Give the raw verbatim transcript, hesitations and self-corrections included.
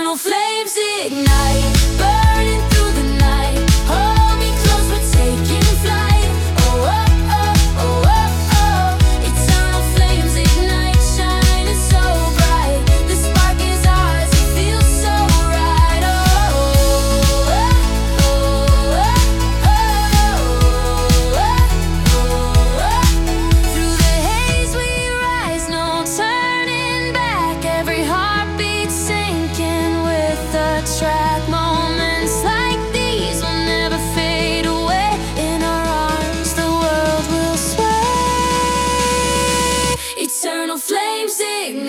Eternal flames ignite, burning through the night. Hold me close, we're taking flight. Oh, oh, oh, oh, oh, oh. Eternal flames ignite, shining so bright. The spark is ours, it feels so right. Oh, oh, oh, oh, oh, oh, oh. Through the haze we rise, no turning back. Every heartbeat sinking with the track. Moments like these will never fade away. In our arms the world will sway. Eternal flames ignite.